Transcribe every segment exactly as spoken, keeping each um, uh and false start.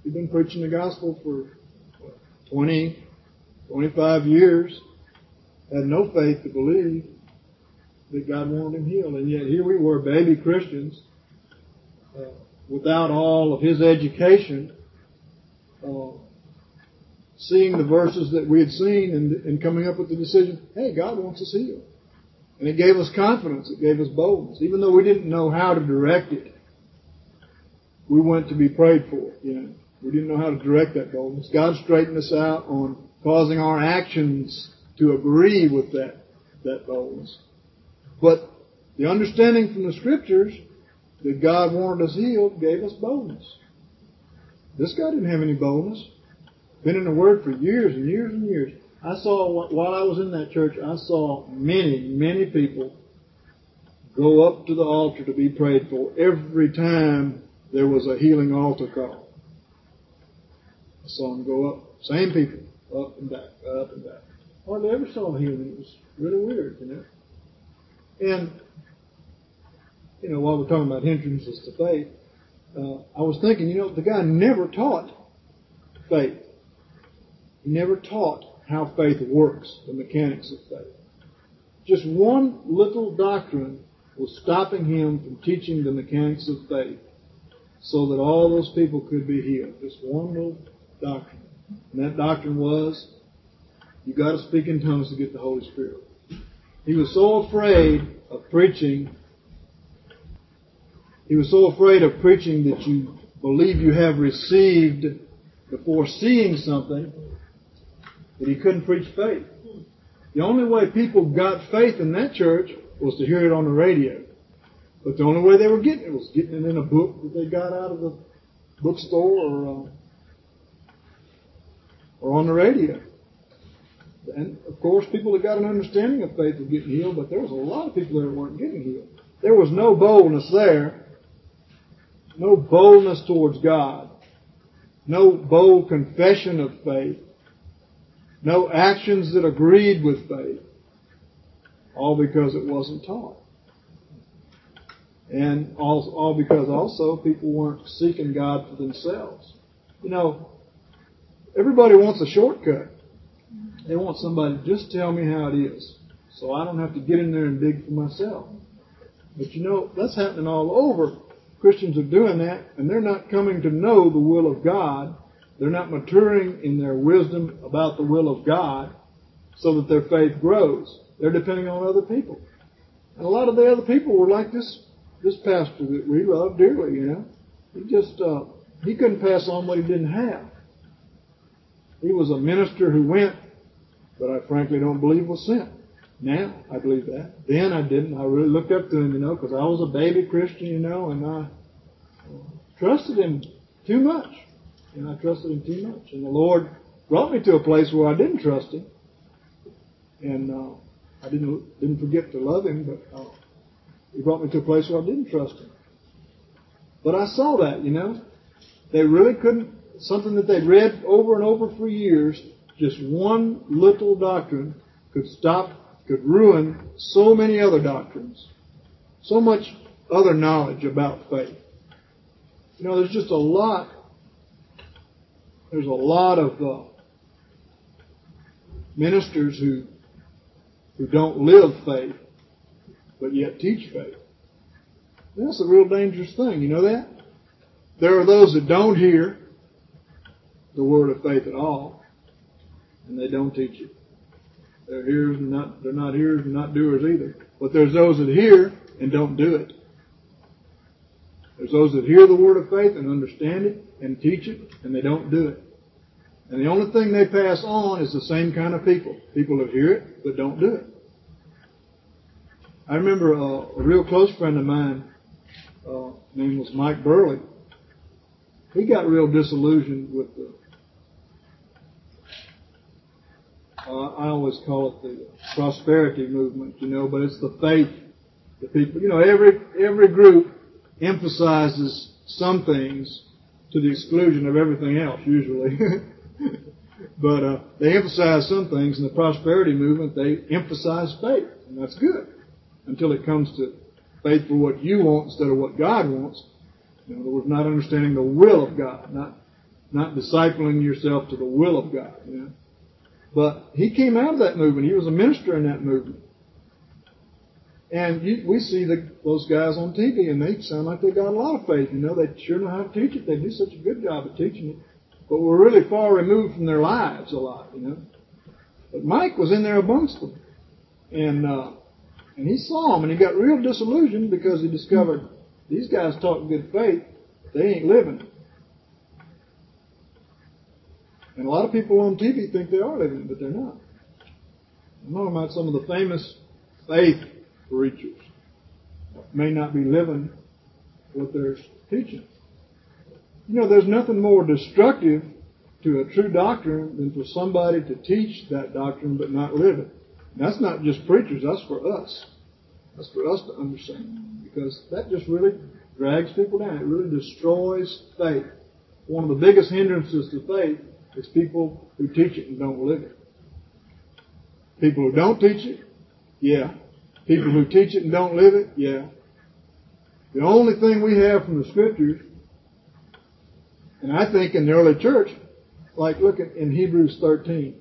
He'd been preaching the gospel for twenty, twenty-five years. Had no faith to believe that God wanted him healed. And yet here we were, baby Christians, uh, without all of his education, uh, seeing the verses that we had seen and, and coming up with the decision, hey, God wants us healed. And it gave us confidence. It gave us boldness. Even though we didn't know how to direct it, we went to be prayed for. You know, we didn't know how to direct that boldness. God straightened us out on causing our actions to agree with that, that boldness. But the understanding from the Scriptures that God wanted us healed gave us boldness. This guy didn't have any boldness. Been in the Word for years and years and years. I saw, while I was in that church, I saw many, many people go up to the altar to be prayed for every time there was a healing altar call. I saw them go up. Same people. Up and back, up and back. Hardly ever saw healing. It was really weird, you know. And, you know, while we're talking about hindrances to faith, uh, I was thinking, you know, the guy never taught faith. He never taught how faith works, the mechanics of faith. Just one little doctrine was stopping him from teaching the mechanics of faith so that all those people could be healed. Just one little doctrine. And that doctrine was, you got to speak in tongues to get the Holy Spirit. He was so afraid of preaching, he was so afraid of preaching that you believe you have received before seeing something that he couldn't preach faith. The only way people got faith in that church was to hear it on the radio. But the only way they were getting it was getting it in a book that they got out of the bookstore or, uh, or on the radio. And, of course, people that got an understanding of faith were getting healed, but there was a lot of people that weren't getting healed. There was no boldness there. No boldness towards God. No bold confession of faith. No actions that agreed with faith. All because it wasn't taught. And all, all because also people weren't seeking God for themselves. You know, everybody wants a shortcut. They want somebody to just tell me how it is, so I don't have to get in there and dig for myself. But you know, that's happening all over. Christians are doing that, and they're not coming to know the will of God. They're not maturing in their wisdom about the will of God so that their faith grows. They're depending on other people. And a lot of the other people were like this this pastor that we love dearly, you know. He just, uh, he couldn't pass on what he didn't have. He was a minister who went, but I frankly don't believe was sent. Now, I believe that. Then I didn't. I really looked up to him, you know, because I was a baby Christian, you know, and I trusted him too much. And I trusted him too much. And the Lord brought me to a place where I didn't trust him. And uh, I didn't didn't forget to love him, but uh, he brought me to a place where I didn't trust him. But I saw that, you know. They really couldn't, something that they'd read over and over for years, just one little doctrine could stop, could ruin so many other doctrines. So much other knowledge about faith. You know, there's just a lot, there's a lot of uh, ministers who who don't live faith, but yet teach faith. That's a real dangerous thing. You know that? There are those that don't hear the word of faith at all, and they don't teach it. They're hearers and not, they're not hearers and not doers either. But there's those that hear and don't do it. There's those that hear the word of faith and understand it and teach it, and they don't do it. And the only thing they pass on is the same kind of people. People that hear it but don't do it. I remember a, a real close friend of mine, uh, his name was Mike Burley. He got real disillusioned with the, uh, I always call it the prosperity movement, you know, but it's the faith. The people, you know, every every group emphasizes some things to the exclusion of everything else, usually. But uh, they emphasize some things. In the prosperity movement, they emphasize faith, and that's good. Until it comes to faith for what you want instead of what God wants. In other words, not understanding the will of God, not not discipling yourself to the will of God, you know. But he came out of that movement. He was a minister in that movement. And you, we see the, those guys on T V, and they sound like they got a lot of faith. You know, they sure know how to teach it. They do such a good job of teaching it. But we're really far removed from their lives a lot, you know. But Mike was in there amongst them. And, uh, and he saw them, and he got real disillusioned because he discovered these guys talk good faith, but they ain't living. And a lot of people on T V think they are living, but they're not. I'm talking about some of the famous faith preachers may not be living what they're teaching. You know, there's nothing more destructive to a true doctrine than for somebody to teach that doctrine but not live it. And that's not just preachers, that's for us. That's for us to understand. Because that just really drags people down. It really destroys faith. One of the biggest hindrances to faith is people who teach it and don't live it. People who don't teach it, yeah. People who teach it and don't live it, yeah. The only thing we have from the Scriptures, and I think in the early church, like look at in Hebrews thirteen.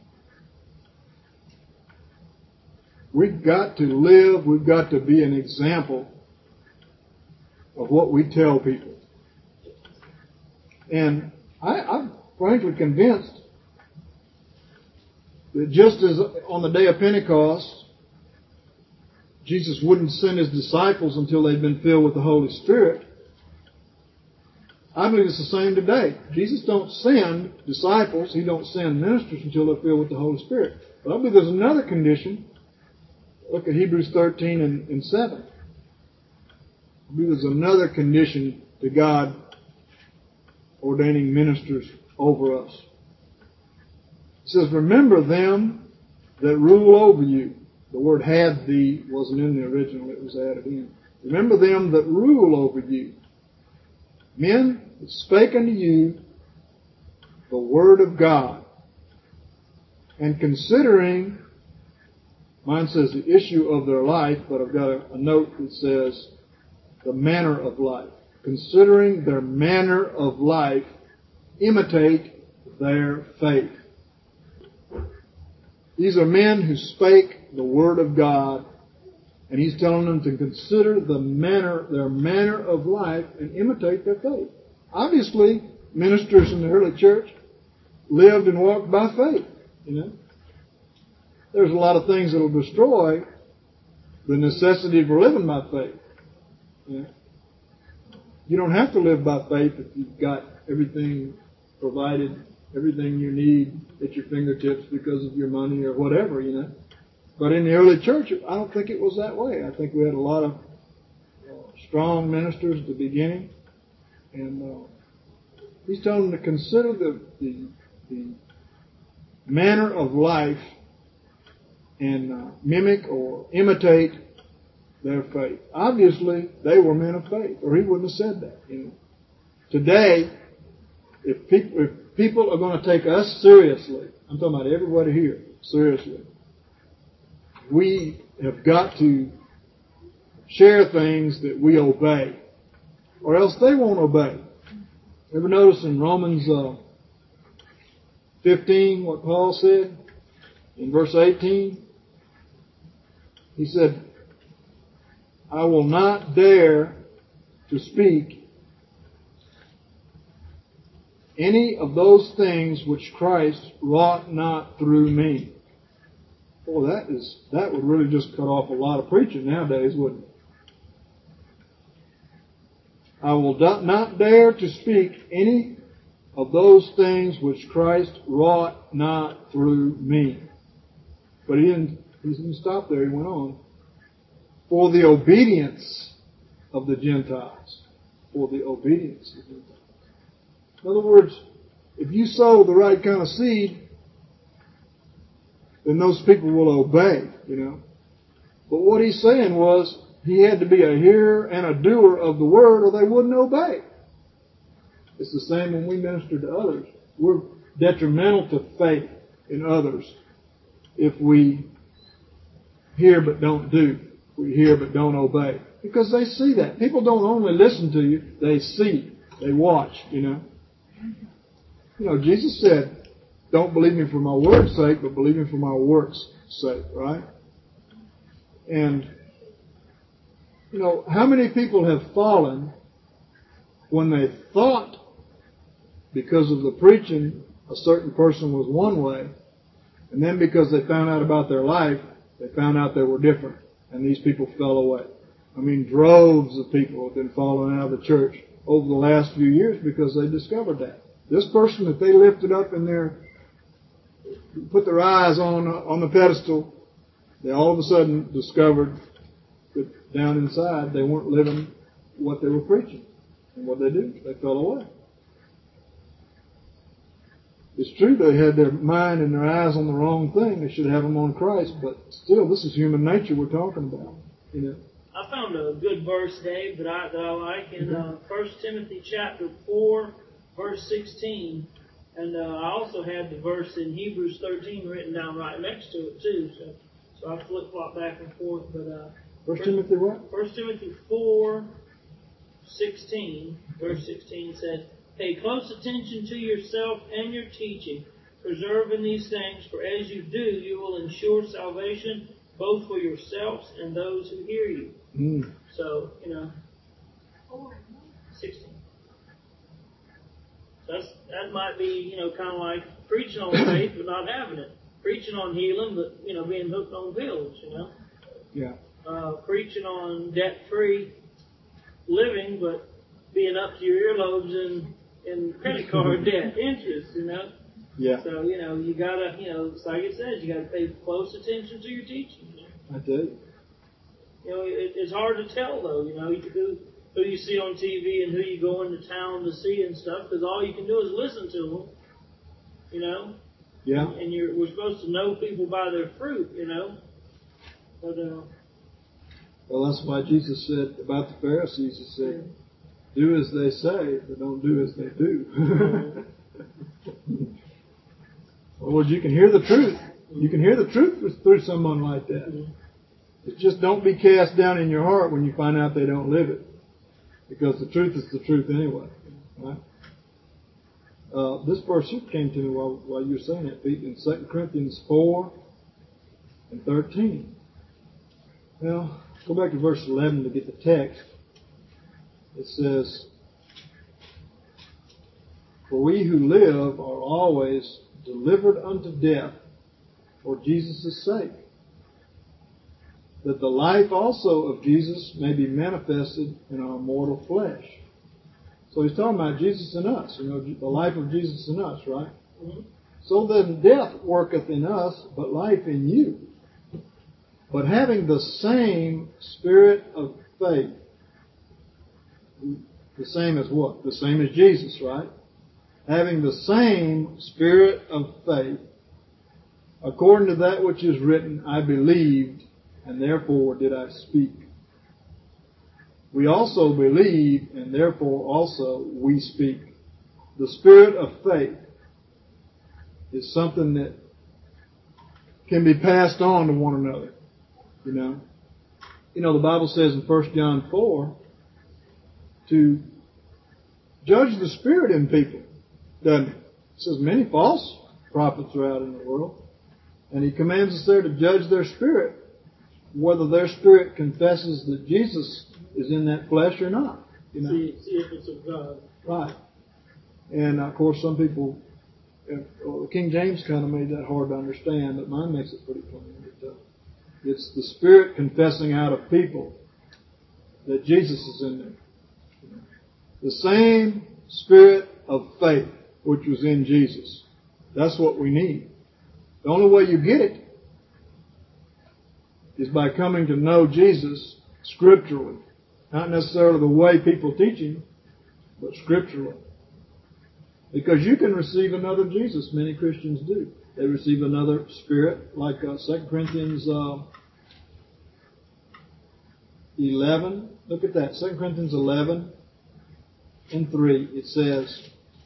We've got to live, we've got to be an example of what we tell people. And I, I'm frankly convinced that just as on the day of Pentecost, Jesus wouldn't send his disciples until they'd been filled with the Holy Spirit, I believe it's the same today. Jesus don't send disciples, he don't send ministers until they're filled with the Holy Spirit. But I believe there's another condition. Look at Hebrews thirteen and, and seven. I believe there's another condition to God ordaining ministers over us. It says, remember them that rule over you. The word had thee wasn't in the original, it was added in. Remember them that rule over you. Men that spake unto you the word of God. And considering, mine says the issue of their life, but I've got a, a note that says the manner of life. Considering their manner of life, imitate their faith. These are men who spake the word of God, and he's telling them to consider the manner, their manner of life and imitate their faith. Obviously, ministers in the early church lived and walked by faith, you know. There's a lot of things that will destroy the necessity for living by faith. You know? You don't have to live by faith if you've got everything provided, everything you need at your fingertips because of your money or whatever, you know. But in the early church, I don't think it was that way. I think we had a lot of uh, strong ministers at the beginning. And uh, he's telling them to consider the, the, the manner of life and uh, mimic or imitate their faith. Obviously, they were men of faith, or he wouldn't have said that. You know. Today, if people, if people are going to take us seriously, I'm talking about everybody here, seriously, we have got to share things that we obey, or else they won't obey. Ever notice in Romans uh, fifteen what Paul said in verse eighteen? He said, I will not dare to speak any of those things which Christ wrought not through me. Boy, that is that would really just cut off a lot of preaching nowadays, wouldn't it? I will not dare to speak any of those things which Christ wrought not through me. But he didn't, he didn't stop there. He went on. For the obedience of the Gentiles. For the obedience of the Gentiles. In other words, if you sow the right kind of seed, then those people will obey, you know. But what he's saying was, he had to be a hearer and a doer of the word, or they wouldn't obey. It's the same when we minister to others. We're detrimental to faith in others if we hear but don't do. We hear but don't obey. Because they see that. People don't only listen to you, they see. They watch, you know. You know, Jesus said, don't believe me for my word's sake, but believe me for my work's sake, right? And, you know, how many people have fallen when they thought because of the preaching a certain person was one way, and then because they found out about their life, they found out they were different, and these people fell away. I mean, droves of people have been falling out of the church over the last few years because they discovered that. This person that they lifted up in their, put their eyes on, on the pedestal, they all of a sudden discovered that down inside they weren't living what they were preaching. And what they do? They fell away. It's true they had their mind and their eyes on the wrong thing. They should have them on Christ, but still, this is human nature we're talking about. You know. I found a good verse, Dave, that I, that I like in uh, First Timothy chapter four, verse sixteen. And uh, I also had the verse in Hebrews thirteen written down right next to it, too. So, so I flip-flop back and forth. But uh, First Timothy what? First Timothy four, sixteen, verse sixteen says, pay close attention to yourself and your teaching, preserving these things, for as you do, you will ensure salvation both for yourselves and those who hear you. Mm. So, you know, sixteen. So that's, that might be, you know, kind of like preaching on faith but not having it. Preaching on healing but, you know, being hooked on pills, you know. Yeah. Uh, preaching on debt-free living but being up to your earlobes in, in credit card debt interest, you know. Yeah. So, you know, you gotta, you know, it's like it says, you gotta pay close attention to your teaching. You know? I do. You know, it, it's hard to tell though, you know, who, who you see on T V and who you go into town to see and stuff, because all you can do is listen to them, you know. Yeah. And, and you're, we're supposed to know people by their fruit, you know. But, uh, well, that's why Jesus said about the Pharisees, he said, do as they say, but don't do as they do. Well, you can hear the truth. You can hear the truth through someone like that. It's just don't be cast down in your heart when you find out they don't live it. Because the truth is the truth anyway. Right? Uh, this verse here came to me while, while you were saying it, Pete, in Second Corinthians four and thirteen. Well, go back to verse eleven to get the text. It says, for we who live are always delivered unto death for Jesus' sake, that the life also of Jesus may be manifested in our mortal flesh. So he's talking about Jesus in us, you know, the life of Jesus in us, right? Mm-hmm. So then death worketh in us, but life in you. But having the same spirit of faith, the same as what? The same as Jesus, right? Having the same spirit of faith, according to that which is written, I believed, and therefore did I speak. We also believe, and therefore also we speak. The spirit of faith is something that can be passed on to one another. You know, you know the Bible says in First John four to judge the spirit in people, doesn't it? It says many false prophets are out in the world, and he commands us there to judge their spirit, whether their spirit confesses that Jesus is in that flesh or not. You know, see, see if it's of God. Right. And of course, some people, well, King James kind of made that hard to understand, but mine makes it pretty plain. But, uh, it's the Spirit confessing out of people that Jesus is in there. The same Spirit of faith which was in Jesus. That's what we need. The only way you get it is by coming to know Jesus scripturally. Not necessarily the way people teach Him, but scripturally. Because you can receive another Jesus. Many Christians do. They receive another spirit, like uh, Second Corinthians uh, eleven. Look at that. Second Corinthians eleven and three. It says,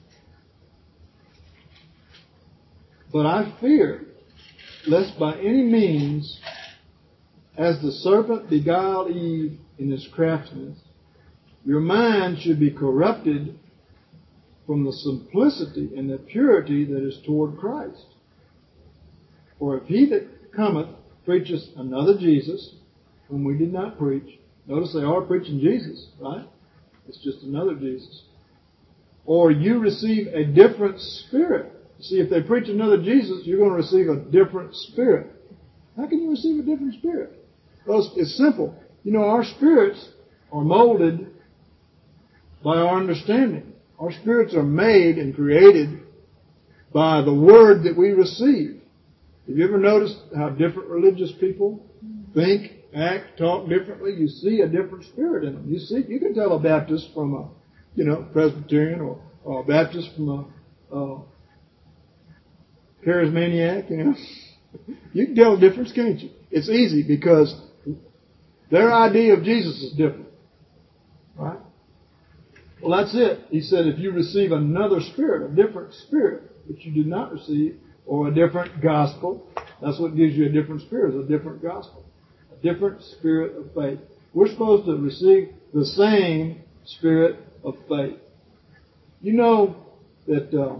but I fear, lest by any means, as the serpent beguiled Eve in his craftiness, your mind should be corrupted from the simplicity and the purity that is toward Christ. For if he that cometh preacheth another Jesus, whom we did not preach, notice they are preaching Jesus, right? It's just another Jesus. Or you receive a different spirit. See, if they preach another Jesus, you're going to receive a different spirit. How can you receive a different spirit? Well, it's, it's simple. You know, our spirits are molded by our understanding. Our spirits are made and created by the word that we receive. Have you ever noticed how different religious people think, act, talk differently? You see a different spirit in them. You see, you can tell a Baptist from a, you know, Presbyterian, or, or a Baptist from a, a charismaniac, you know. You can tell the difference, can't you? It's easy because their idea of Jesus is different. Right? Well, that's it. He said if you receive another spirit, a different spirit, which you did not receive, or a different gospel, that's what gives you a different spirit, a different gospel. A different spirit of faith. We're supposed to receive the same spirit of faith. You know that uh,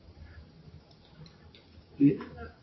the,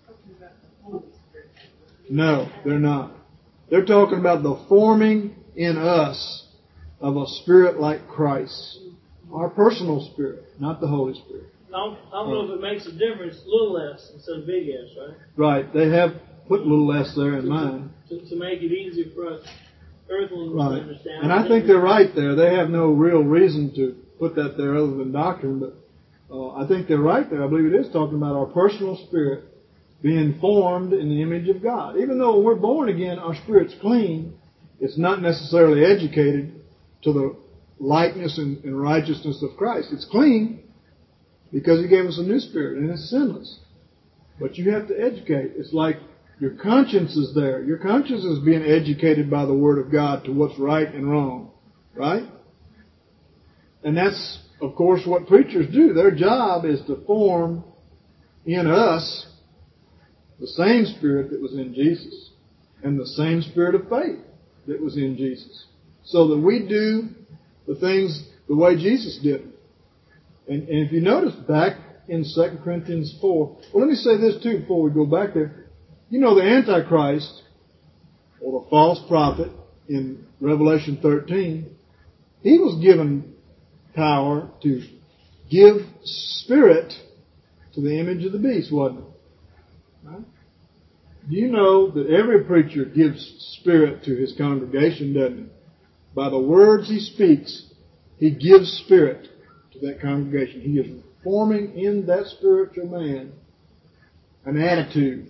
no, they're not. They're talking about the forming in us of a spirit like Christ. Our personal spirit, not the Holy Spirit. I don't, I don't know if it makes a difference, little s instead of big S, right? Right. They have put little s there in to, mine. To, to make it easier for us earthlings right. to understand. And I think they're right there. They have no real reason to put that there other than doctrine, but uh, I think they're right there. I believe it is talking about our personal spirit being formed in the image of God. Even though when we're born again, our spirit's clean, it's not necessarily educated to the likeness and, and righteousness of Christ. It's clean because He gave us a new spirit, and it's sinless. But you have to educate. It's like your conscience is there. Your conscience is being educated by the Word of God to what's right and wrong. Right? And that's, of course, what preachers do. Their job is to form in us the same spirit that was in Jesus and the same spirit of faith that was in Jesus, so that we do the things the way Jesus did them. And, and if you notice back in Second Corinthians four, well, let me say this too before we go back there. You know, the Antichrist, or the false prophet in Revelation thirteen, he was given power to give spirit to the image of the beast, wasn't it? Right? Do you know that every preacher gives spirit to his congregation, doesn't he? By the words he speaks, he gives spirit to that congregation. He is forming in that spiritual man an attitude.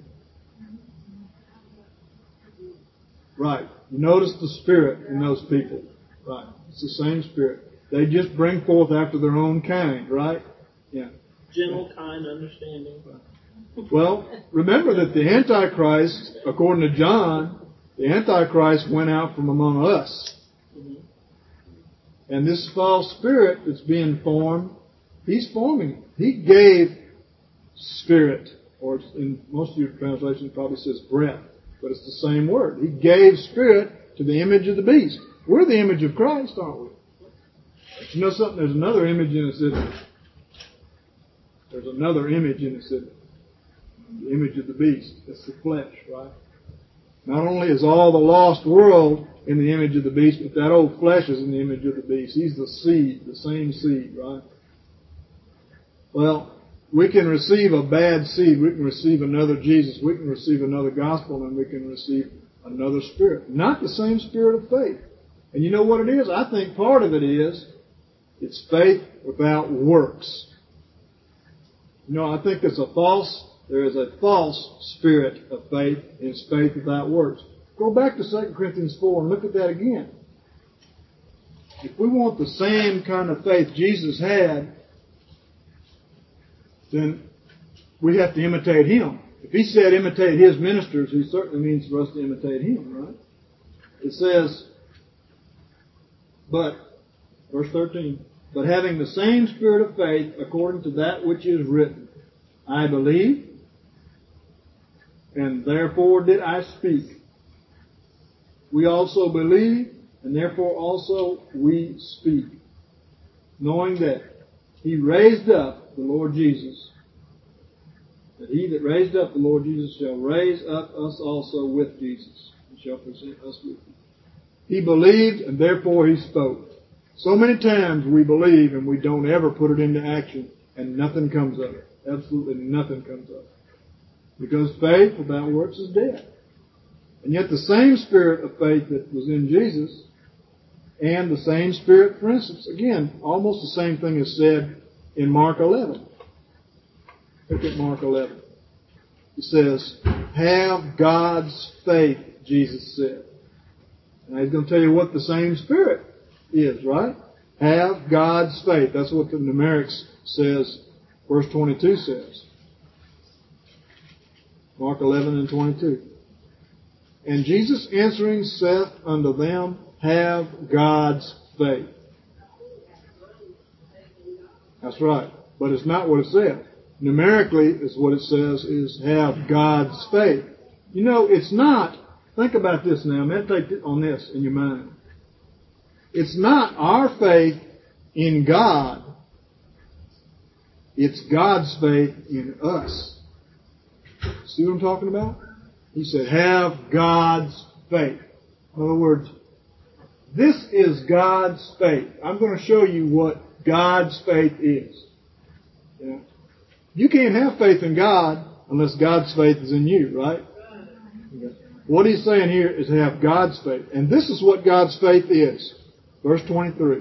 Right. You notice the spirit in those people. Right. It's the same spirit. They just bring forth after their own kind, right? Yeah. Gentle, kind, understanding. Right. Well, remember that the Antichrist, according to John, the Antichrist went out from among us. Mm-hmm. And this false spirit that's being formed, he's forming it. He gave spirit, or in most of your translations it probably says breath, but it's the same word. He gave spirit to the image of the beast. We're the image of Christ, aren't we? You know something? There's another image in us, isn't there? There's another image in us, isn't there? The image of the beast. It's the flesh, right? Not only is all the lost world in the image of the beast, but that old flesh is in the image of the beast. He's the seed, the same seed, right? Well, we can receive a bad seed. We can receive another Jesus. We can receive another gospel, and we can receive another spirit. Not the same spirit of faith. And you know what it is? I think part of it is it's faith without works. You know, I think it's a false There is a false spirit of faith, and it's faith without works. Go back to Second Corinthians four and look at that again. If we want the same kind of faith Jesus had, then we have to imitate Him. If He said imitate His ministers, He certainly means for us to imitate Him, right? It says, but, verse thirteen, but having the same spirit of faith according to that which is written, I believe, and therefore did I speak. We also believe, and therefore also we speak, knowing that He raised up the Lord Jesus, that he that raised up the Lord Jesus shall raise up us also with Jesus, and shall present us with him. He believed, and therefore he spoke. So many times we believe and we don't ever put it into action, and nothing comes of it. Absolutely nothing comes of it. Because faith without works is dead. And yet the same spirit of faith that was in Jesus, and the same spirit, for instance, again, almost the same thing is said in Mark eleven. Look at Mark eleven. He says, have God's faith, Jesus said. And he's going to tell you what the same spirit is, right? Have God's faith. That's what the numerics says, verse twenty-two says. Mark eleven and twenty-two. And Jesus answering saith unto them, have God's faith. That's right. But it's not what it says. Numerically, is what it says is have God's faith. You know, it's not, think about this now, meditate on this in your mind. It's not our faith in God. It's God's faith in us. See what I'm talking about? He said, have God's faith. In other words, this is God's faith. I'm going to show you what God's faith is. Yeah. You can't have faith in God unless God's faith is in you, right? Okay. What he's saying here is to have God's faith. And this is what God's faith is. Verse twenty-three.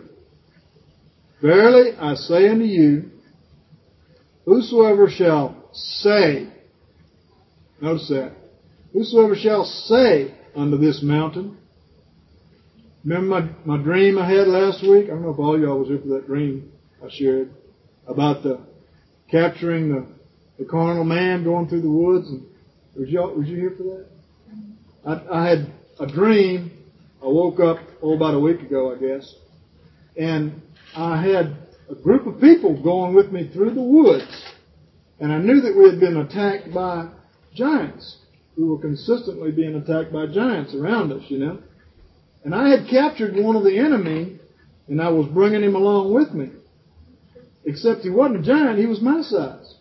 Verily I say unto you, whosoever shall say, notice that, whosoever shall say unto this mountain. Remember my, my dream I had last week? I don't know if all y'all was here for that dream I shared about the capturing the, the carnal man going through the woods. And was y'all was you here for that? I, I had a dream. I woke up oh about a week ago, I guess, and I had a group of people going with me through the woods, and I knew that we had been attacked by giants. We were consistently being attacked by giants around us, you know. And I had captured one of the enemy, and I was bringing him along with me. Except he wasn't a giant, he was my size.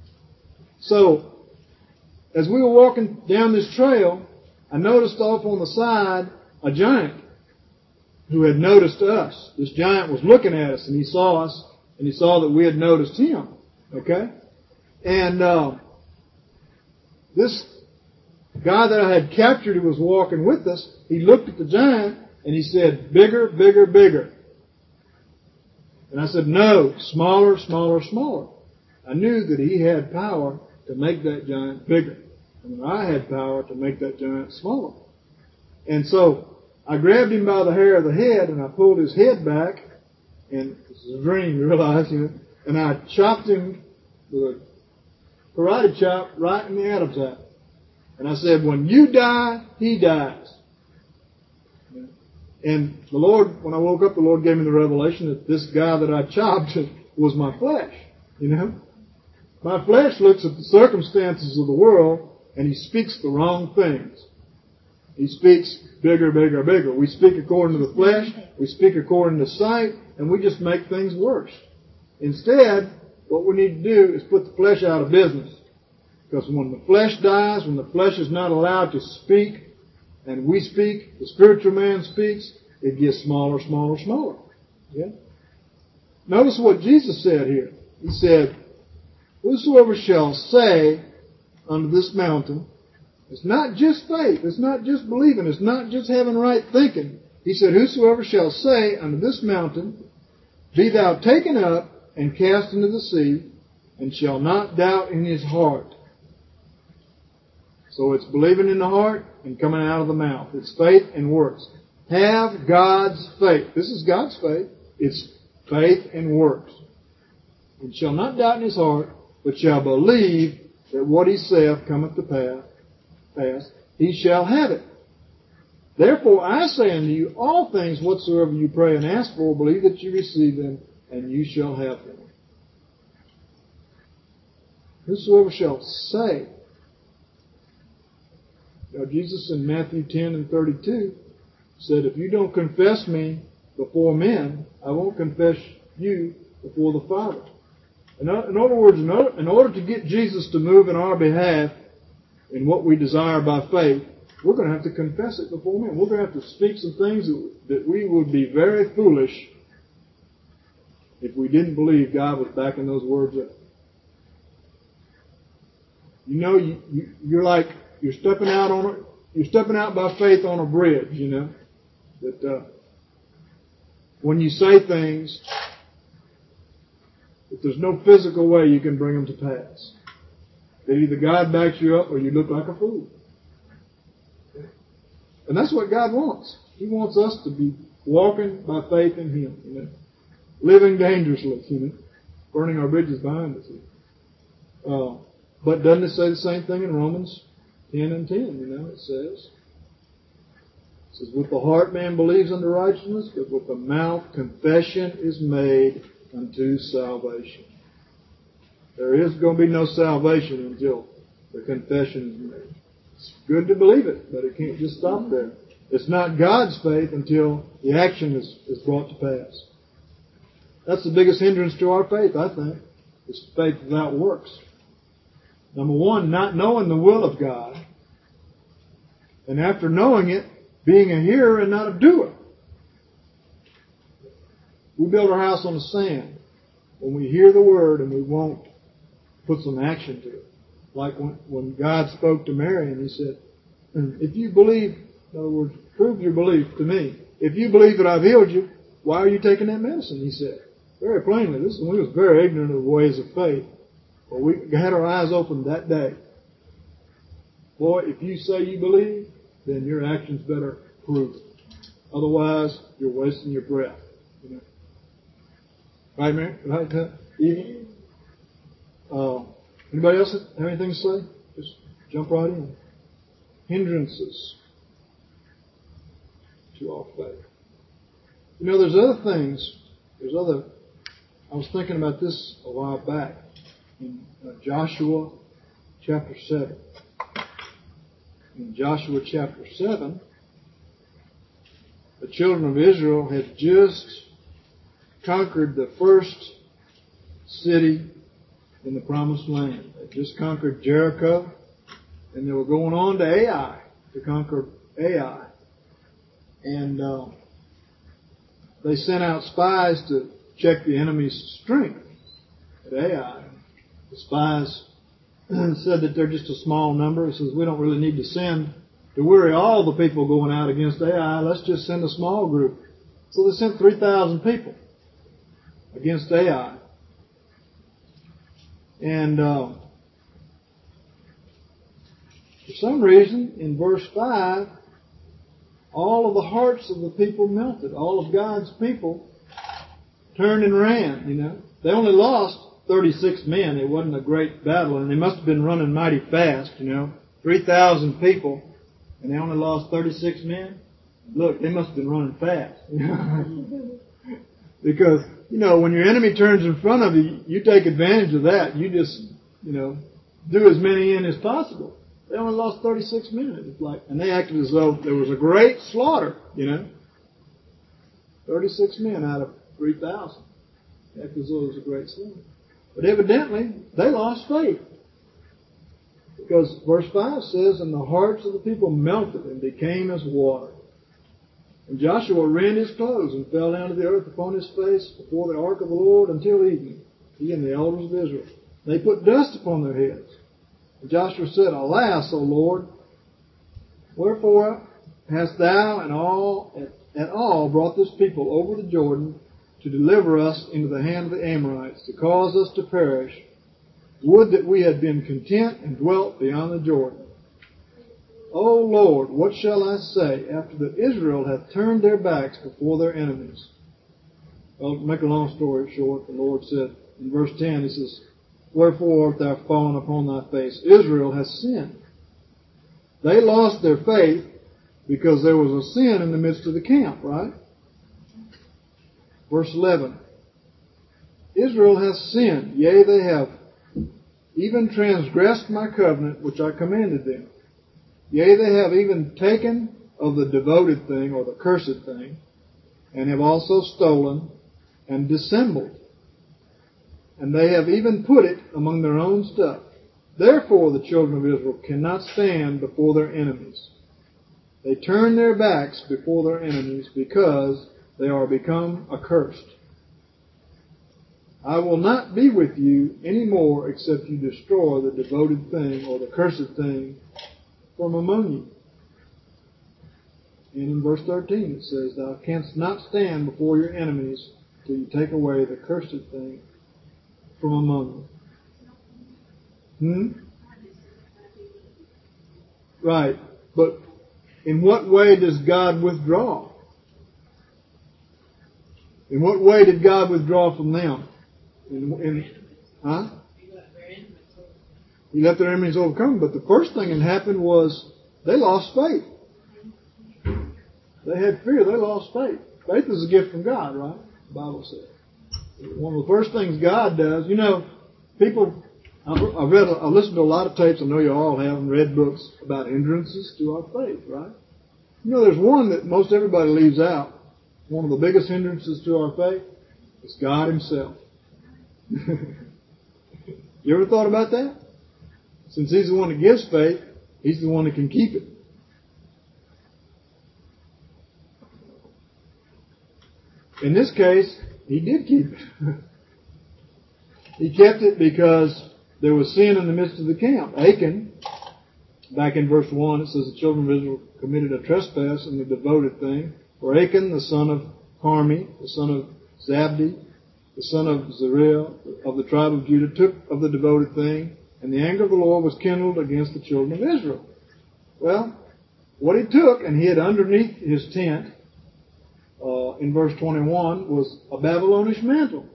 So, as we were walking down this trail, I noticed off on the side a giant who had noticed us. This giant was looking at us, and he saw us, and he saw that we had noticed him. Okay? And uh, this guy that I had captured who was walking with us, he looked at the giant and he said, bigger, bigger, bigger. And I said, no, smaller, smaller, smaller. I knew that he had power to make that giant bigger. And that I had power to make that giant smaller. And so I grabbed him by the hair of the head and I pulled his head back. And this is a dream, you realize, you know. And I chopped him with a karate chop right in the Adam's apple. And I said, when you die, he dies. And the Lord, when I woke up, the Lord gave me the revelation that this guy that I chopped was my flesh. You know? My flesh looks at the circumstances of the world and he speaks the wrong things. He speaks bigger, bigger, bigger. We speak according to the flesh, we speak according to sight, and we just make things worse. Instead, what we need to do is put the flesh out of business. Because when the flesh dies, when the flesh is not allowed to speak, and we speak, the spiritual man speaks, it gets smaller, smaller, smaller. Yeah? Notice what Jesus said here. He said, whosoever shall say unto this mountain, it's not just faith, it's not just believing, it's not just having right thinking. He said, whosoever shall say unto this mountain, be thou taken up and cast into the sea, and shall not doubt in his heart. So it's believing in the heart and coming out of the mouth. It's faith and works. Have God's faith. This is God's faith. It's faith and works. And shall not doubt in his heart, but shall believe that what he saith cometh to pass. pass. He shall have it. Therefore I say unto you, all things whatsoever you pray and ask for, believe that you receive them, and you shall have them. Whosoever shall say. Now, Jesus in Matthew ten and thirty-two said, if you don't confess me before men, I won't confess you before the Father. In, in other words, in order, in order to get Jesus to move in our behalf in what we desire by faith, we're going to have to confess it before men. We're going to have to speak some things that, that we would be very foolish if we didn't believe God was backing those words up. You know, you, you, you're like, you're stepping out on a, you're stepping out by faith on a bridge, you know, that, uh, when you say things, if there's no physical way you can bring them to pass, that either God backs you up or you look like a fool. And that's what God wants. He wants us to be walking by faith in Him, you know, living dangerously, you know, burning our bridges behind us. Uh, but doesn't it say the same thing in Romans ten and ten? You know, it says, it says, with the heart man believes unto righteousness, but with the mouth confession is made unto salvation. There is going to be no salvation until the confession is made. It's good to believe it, but it can't just stop there. It's not God's faith until the action is, is brought to pass. That's the biggest hindrance to our faith, I think, is faith without works. Number one, not knowing the will of God, and after knowing it, being a hearer and not a doer. We build our house on the sand when we hear the word and we won't put some action to it. Like when, when God spoke to Mary and He said, if you believe, in other words, prove your belief to me. If you believe that I've healed you, why are you taking that medicine? He said, very plainly. This we was very ignorant of the ways of faith. But we had our eyes opened that day. Boy, if you say you believe, then your actions better prove it. Otherwise, you're wasting your breath. You know? Right, Mary? Right, huh? Even? Uh, anybody else have anything to say? Just jump right in. Hindrances to our faith. You know, there's other things. There's other. I was thinking about this a while back in uh, Joshua chapter seven. In Joshua chapter seven, the children of Israel had just conquered the first city in the promised land. They just conquered Jericho, and they were going on to Ai to conquer Ai. And uh, they sent out spies to check the enemy's strength at Ai. The spies said that they're just a small number. It says, we don't really need to send to worry all the people going out against Ai. Let's just send a small group. So they sent three thousand people against Ai. And uh, for some reason, in verse five, all of the hearts of the people melted. All of God's people turned and ran, you know. They only lost thirty-six men. It wasn't a great battle, and they must have been running mighty fast, you know. three thousand people, and they only lost thirty-six men. Look, they must have been running fast. Because, you know, when your enemy turns in front of you, you take advantage of that. You just, you know, do as many in as possible. They only lost thirty-six men. It's like, and they acted as though there was a great slaughter, you know. thirty-six men out of three thousand. Acted as though it was a great slaughter. But evidently, they lost faith. Because verse five says, and the hearts of the people melted and became as water. And Joshua rent his clothes and fell down to the earth upon his face before the ark of the Lord until evening, he and the elders of Israel. They put dust upon their heads. And Joshua said, alas, O Lord, wherefore hast thou and all at, at all brought this people over the Jordan to deliver us into the hand of the Amorites, to cause us to perish? Would that we had been content and dwelt beyond the Jordan. O Lord, what shall I say after that Israel hath turned their backs before their enemies? Well, to make a long story short, the Lord said in verse ten, He says, wherefore art thou fallen upon thy face? Israel has sinned. They lost their faith because there was a sin in the midst of the camp, right? Verse eleven. Israel has sinned, yea, they have even transgressed my covenant which I commanded them. Yea, they have even taken of the devoted thing or the cursed thing, and have also stolen and dissembled. and they have even put it among their own stuff. Therefore the children of Israel cannot stand before their enemies. They turn their backs before their enemies because they are become accursed. I will not be with you any more except you destroy the devoted thing or the cursed thing from among you. And in verse thirteen it says, Thou canst not stand before your enemies till you take away the cursed thing from among them. Hmm? Right. But in what way does God withdraw? In what way did God withdraw from them? In, in, huh? He let their enemies overcome. But the first thing that happened was they lost faith. They had fear. They lost faith. Faith is a gift from God, right? The Bible says. One of the first things God does, you know, people, I've read, I've listened to a lot of tapes. I know you all have, and read books about hindrances to our faith, right? You know, there's one that most everybody leaves out. One of the biggest hindrances to our faith is God Himself. You ever thought about that? Since He's the one that gives faith, He's the one that can keep it. In this case, He did keep it. He kept it because there was sin in the midst of the camp. Achan, back in verse one, it says the children of Israel committed a trespass in the devoted thing. For Achan, the son of Carmi, the son of Zabdi, the son of Zeriah, of the tribe of Judah, took of the devoted thing, and the anger of the Lord was kindled against the children of Israel. Well, what he took, and he had underneath his tent, uh, in verse twenty-one, was a Babylonish mantle.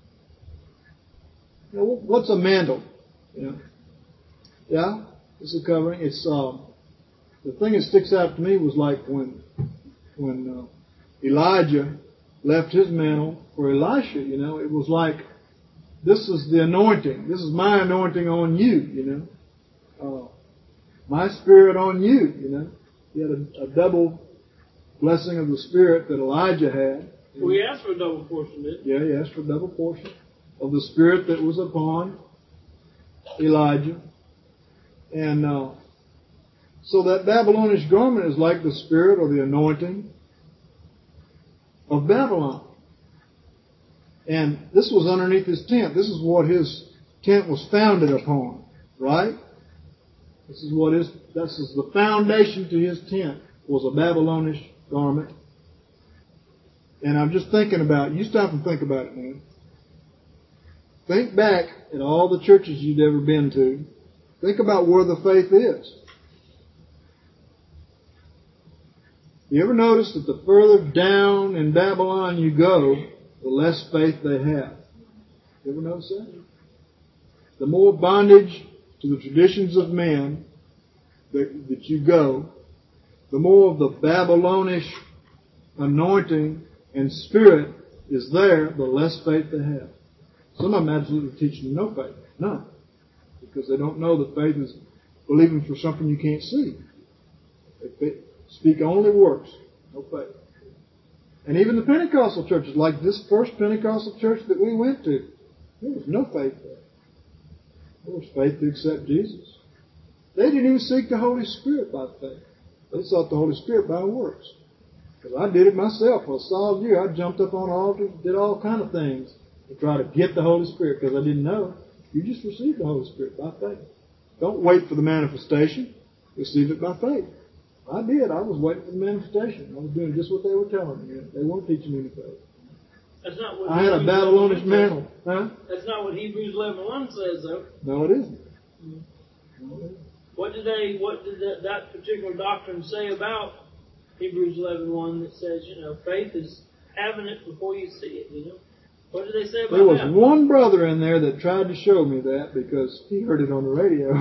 You know, what's a mantle? You know? Yeah, it's a covering. It's um, the thing that sticks out to me was like when when uh, Elijah left his mantle for Elisha. You know, it was like, this is the anointing. This is my anointing on you. You know, uh, my spirit on you. You know, he had a, a double blessing of the Spirit that Elijah had. Well, he asked for a double portion, didn't he? Yeah, he asked for a double portion of the Spirit that was upon Elijah. And uh, so that Babylonish garment is like the Spirit or the anointing of Babylon. And this was underneath his tent. This is what his tent was founded upon, right? This is what his, this is the foundation to his tent, was a Babylonish garment. And I'm just thinking about, you stop and think about it, man. Think back at all the churches you've ever been to. Think about where the faith is. You ever notice that the further down in Babylon you go, the less faith they have? You ever notice that? The more bondage to the traditions of men that, that you go, the more of the Babylonish anointing and spirit is there, the less faith they have. Some of them absolutely teaching no faith. None. Because they don't know that faith is believing for something you can't see. They speak only works, no faith. And even the Pentecostal churches, like this first Pentecostal church that we went to, there was no faith there. There was faith to accept Jesus. They didn't even seek the Holy Spirit by faith. They sought the Holy Spirit by works. Because I did it myself for a solid year. I jumped up on an altar, did all kind of things to try to get the Holy Spirit because I didn't know. You just receive the Holy Spirit by faith. Don't wait for the manifestation. Receive it by faith. I did. I was waiting for the manifestation. I was doing just what they were telling me. They weren't teaching me to faith. That's not what I had a Babylonish mantle. Huh? That's not what Hebrews eleven one says, though. No, it isn't. Mm-hmm. No, it isn't. What did they? What did that, that particular doctrine say about Hebrews eleven one that says, you know, faith is having it before you see it? You know, what did they say about that? There was that? one brother in there that tried to show me that because he heard it on the radio,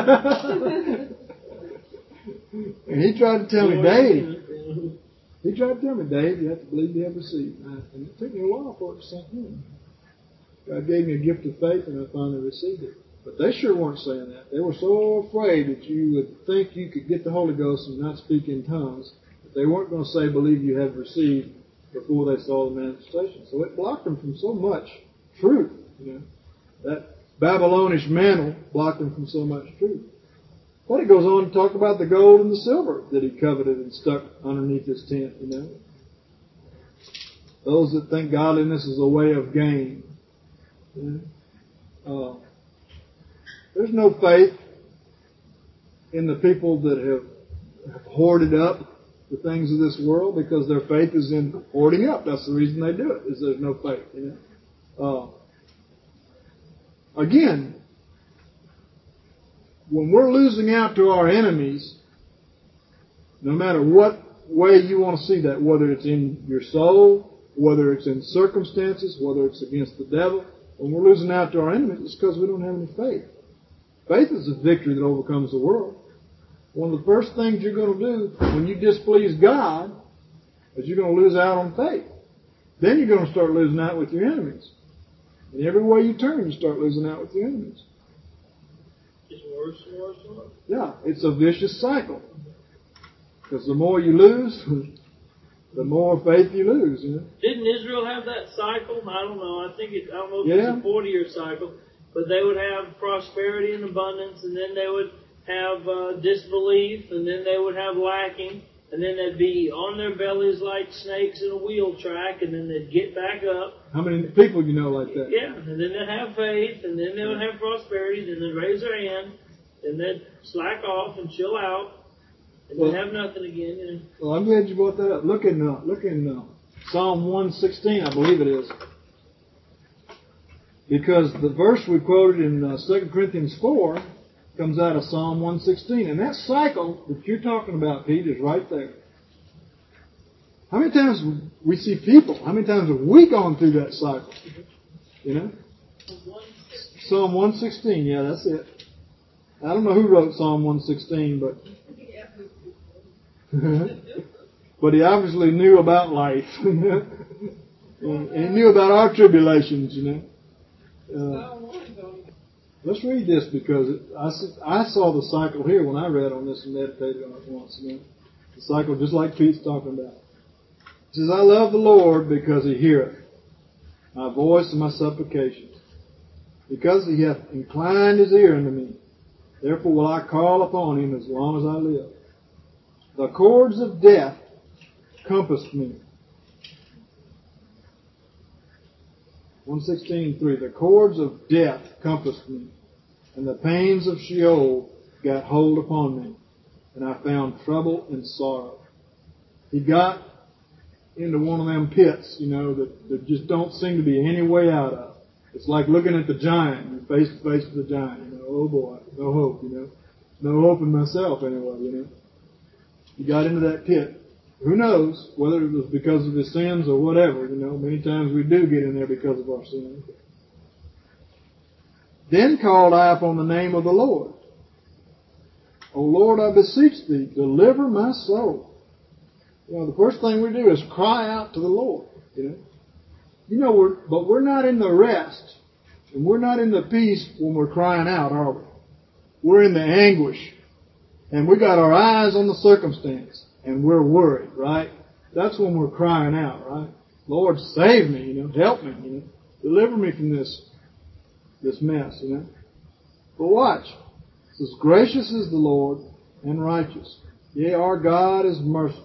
and he tried to tell me, Dave. He tried to tell me, Dave, you have to believe you have received. And it took me a while for it to sink in. God gave me a gift of faith, and I finally received it. But they sure weren't saying that. They were so afraid that you would think you could get the Holy Ghost and not speak in tongues, that they weren't going to say, believe you have received, before they saw the manifestation. So it blocked them from so much truth, you know. That Babylonish mantle blocked him from so much truth. But he goes on to talk about the gold and the silver that he coveted and stuck underneath his tent, you know. Those that think godliness is a way of gain. You know? uh, there's no faith in the people that have, have hoarded up the things of this world, because their faith is in hoarding up. That's the reason they do it, is there's no faith, you know. Uh, again, when we're losing out to our enemies, no matter what way you want to see that, whether it's in your soul, whether it's in circumstances, whether it's against the devil, when we're losing out to our enemies, it's because we don't have any faith. Faith is a victory that overcomes the world. One of the first things you're going to do when you displease God is you're going to lose out on faith. Then you're going to start losing out with your enemies. And every way you turn, you start losing out with your enemies. It's worse and worse and worse. Yeah, it's a vicious cycle. Because the more you lose, the more faith you lose. You know? Didn't Israel have that cycle? I don't know. I think it. I don't know if yeah. it's a forty-year cycle, but they would have prosperity and abundance, and then they would have uh, disbelief, and then they would have lacking, and then they'd be on their bellies like snakes in a wheel track, and then they'd get back up. How many people you know like that? Yeah, and then they'd have faith, and then they would have prosperity, then they'd raise their hand, and they'd slack off and chill out, and well, they'd have nothing again. You know? Well, I'm glad you brought that up. Look in, uh, look in uh, Psalm one sixteen, I believe it is. Because the verse we quoted in uh, Second Corinthians four comes out of Psalm one sixteen. And that cycle that you're talking about, Pete, is right there. How many times we see people, how many times have we gone through that cycle? You know? Psalm one sixteen, yeah, that's it. I don't know who wrote Psalm one sixteen, but but he obviously knew about life. And he knew about our tribulations, you know. Uh, let's read this, because it, I, I saw the cycle here when I read on this and meditated on it once. You know? The cycle just like Pete's talking about. It says, I love the Lord because He heareth my voice and my supplications, because He hath inclined His ear unto me. Therefore will I call upon Him as long as I live. The cords of death compassed me. one sixteen three. The cords of death compassed me, and the pains of Sheol got hold upon me, and I found trouble and sorrow. He got into one of them pits, you know, that, that just don't seem to be any way out of. It's like looking at the giant. You're face to face with the giant. You know, oh boy, no hope, you know. No hope in myself anyway, you know. He got into that pit. Who knows whether it was because of his sins or whatever, you know. Many times we do get in there because of our sins. Then called I upon the name of the Lord. O Lord, I beseech Thee, deliver my soul. You know, the first thing we do is cry out to the Lord, you know. You know, we're, but we're not in the rest, and we're not in the peace when we're crying out, are we? We're in the anguish, and we got our eyes on the circumstance, and we're worried, right? That's when we're crying out, right? Lord, save me, you know, help me, you know, deliver me from this, this mess, you know. But watch. It says, gracious is the Lord and righteous. Yea, our God is merciful.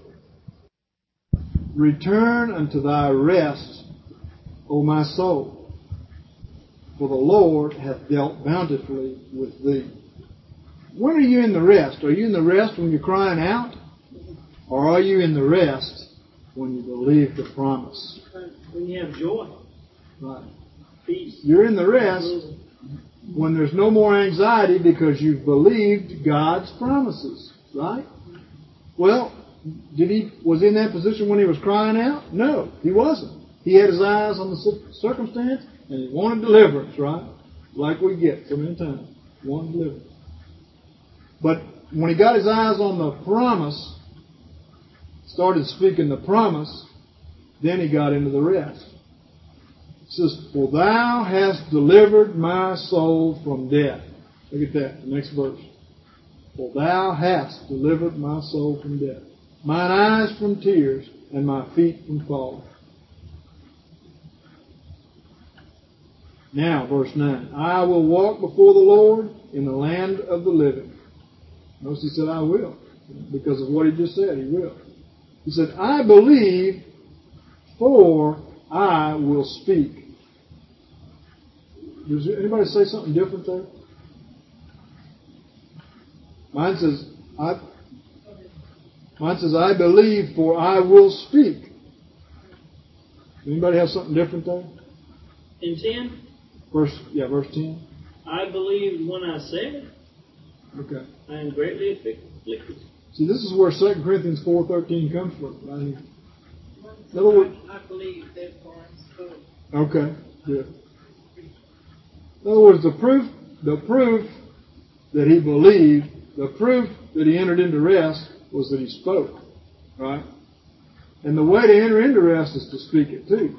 Return unto thy rest, O my soul, for the Lord hath dealt bountifully with thee. When are you in the rest? Are you in the rest when you're crying out? Or are you in the rest when you believe the promise? When you have joy. Right. Peace. You're in the rest when there's no more anxiety because you've believed God's promises. Right? Well, did he was he in that position when he was crying out? No, he wasn't. He had his eyes on the circumstance and he wanted deliverance, right? Like we get so many times. Wanted deliverance. But when he got his eyes on the promise, started speaking the promise, then he got into the rest. It says, for thou hast delivered my soul from death. Look at that, the next verse. For thou hast delivered my soul from death, mine eyes from tears, and my feet from falling. Now, verse nine. I will walk before the Lord in the land of the living. Notice he said, I will. Because of what he just said, he will. He said, I believe, for I will speak. Does anybody say something different there? Mine says, I, mine says, I believe, for I will speak. Anybody have something different there? In ten? Verse, yeah, verse ten. I believe when I said, okay. I am greatly afflicted. See, this is where Second Corinthians four thirteen comes from, right here. In other words, I believe, therefore I spoke. Okay, good. In other words, the proof, the proof that he believed, the proof that he entered into rest was that he spoke, right? And the way to enter into rest is to speak it too.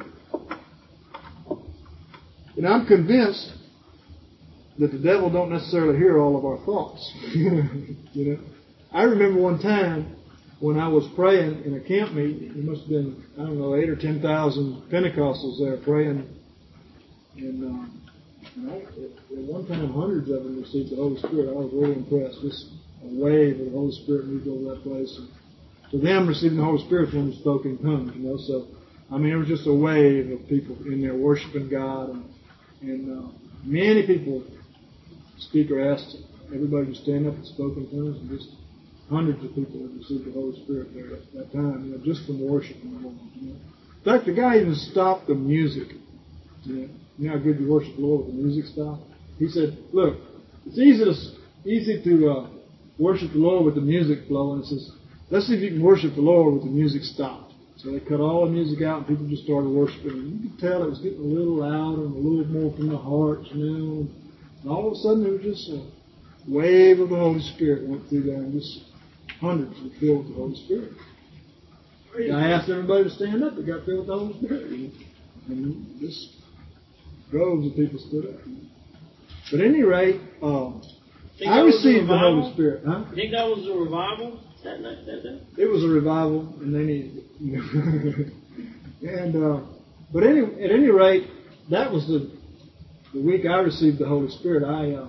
And I'm convinced that the devil don't necessarily hear all of our thoughts. You know, I remember one time when I was praying in a camp meeting. There must have been, I don't know, eight or ten thousand Pentecostals there praying, and, um, and I, at one time hundreds of them received the Holy Spirit. I was really impressed. Just a wave of the Holy Spirit moved over that place. And for them, receiving the Holy Spirit when they spoke in tongues. You know, so I mean, it was just a wave of people in there worshiping God, and and uh, many people. The speaker asked everybody to stand up and spoke in tongues, and just hundreds of people had received the Holy Spirit there at that time, you know, just from worshiping the Lord. You know. In fact, the guy even stopped the music. You know, you know how good you worship the Lord with the music stopped? He said, look, it's easy to easy to uh, worship the Lord with the music flowing. It says, let's see if you can worship the Lord with the music stopped. So they cut all the music out, and people just started worshiping. And you could tell it was getting a little louder and a little more from the heart, you know. And all of a sudden, there was just a wave of the Holy Spirit went through there, and just hundreds were filled with the Holy Spirit. I asked everybody to stand up. They got filled with the Holy Spirit. And just droves of people stood up. But at any rate, um, I received the Holy Spirit. Huh? You think that was a revival that night, that day? It was a revival, and they needed it. and uh, but any, at any rate, that was the the week I received the Holy Spirit. I uh,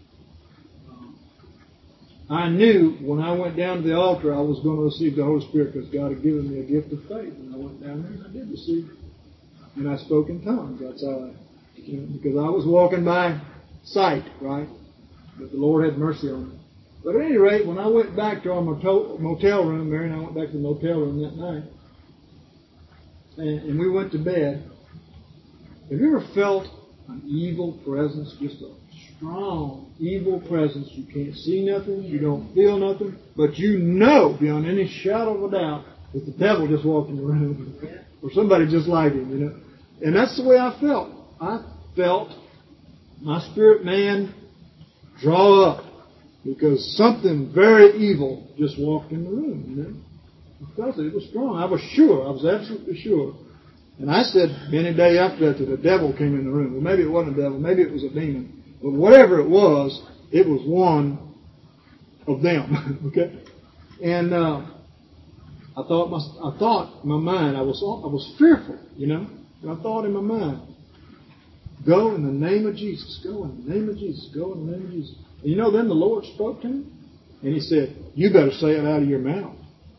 uh, I knew when I went down to the altar I was going to receive the Holy Spirit because God had given me a gift of faith, and I went down there and I did receive it. And I spoke in tongues. That's how I, you know, because I was walking by sight, right? But the Lord had mercy on me. But at any rate, when I went back to our motel, motel room, Mary and I went back to the motel room that night, and, and we went to bed. Have you ever felt an evil presence, just a strong evil presence? You can't see nothing, you don't feel nothing, but you know beyond any shadow of a doubt that the devil just walked in the room, or somebody just like him, you know. And that's the way I felt. I felt my spirit man draw up because something very evil just walked in the room, you know. I felt it. It was strong. I was sure. I was absolutely sure. And I said any day after that that the devil came in the room. Well, maybe it wasn't a devil. Maybe it was a demon. But whatever it was, it was one of them. Okay? And uh, I thought, my, I thought in my mind, I was, I was fearful, you know. And I thought in my mind, go in the name of Jesus. Go in the name of Jesus. Go in the name of Jesus. And you know, then the Lord spoke to me. And He said, you better say it out of your mouth.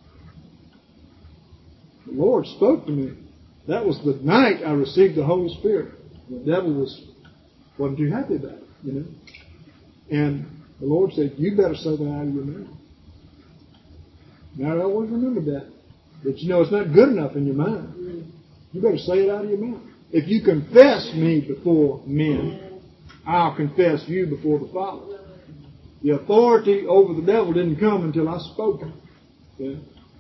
The Lord spoke to me. That was the night I received the Holy Spirit. The devil was, wasn't too happy about it, you know. And the Lord said, you better say that out of your mouth. Now, I always remember that. But you know, it's not good enough in your mind. You better say it out of your mouth. If you confess me before men, I'll confess you before the Father. The authority over the devil didn't come until I spoke it. Yeah.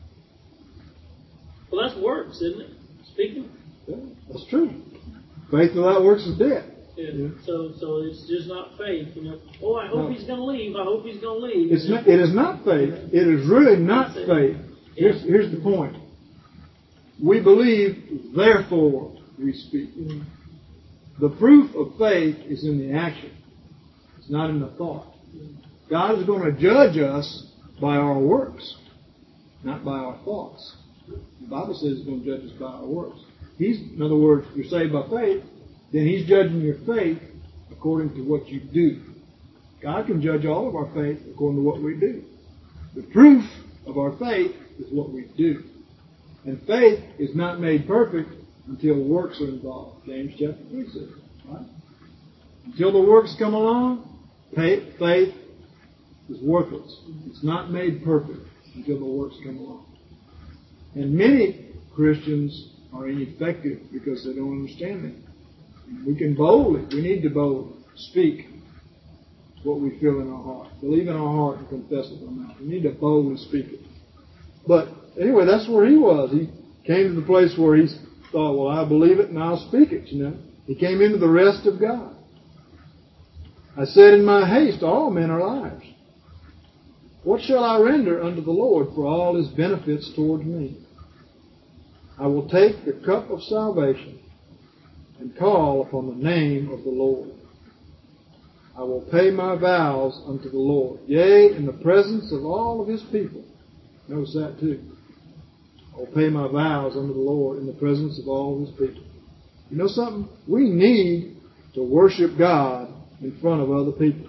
Well, that's works, isn't it? Speaking. Yeah, that's true. Faith without works is dead. Yeah. Yeah. So, so it's just not faith, you know. Oh, I hope No. he's going to leave. I hope he's going to leave. It's not, it is not faith. It is really not faith. Here's, here's the point. We believe, therefore we speak. The proof of faith is in the action. It's not in the thought. God is going to judge us by our works, not by our thoughts. The Bible says He's going to judge us by our works. He's, in other words, you're saved by faith. then He's judging your faith according to what you do. God can judge all of our faith according to what we do. The proof of our faith is what we do. And faith is not made perfect until works are involved. James chapter three says, right? Until the works come along, faith is worthless. It's not made perfect until the works come along. And many Christians are ineffective because they don't understand that. We can boldly, we need to boldly speak what we feel in our heart. Believe in our heart and confess with our mouth. We need to boldly speak it. But anyway, that's where he was. He came to the place where he thought, well, I believe it and I'll speak it, you know. He came into the rest of God. I said in my haste, all men are liars. What shall I render unto the Lord for all His benefits toward me? I will take the cup of salvation and call upon the name of the Lord. I will pay my vows unto the Lord, yea, in the presence of all of His people. Notice that too. I will pay my vows unto the Lord in the presence of all of His people. You know something? We need to worship God in front of other people.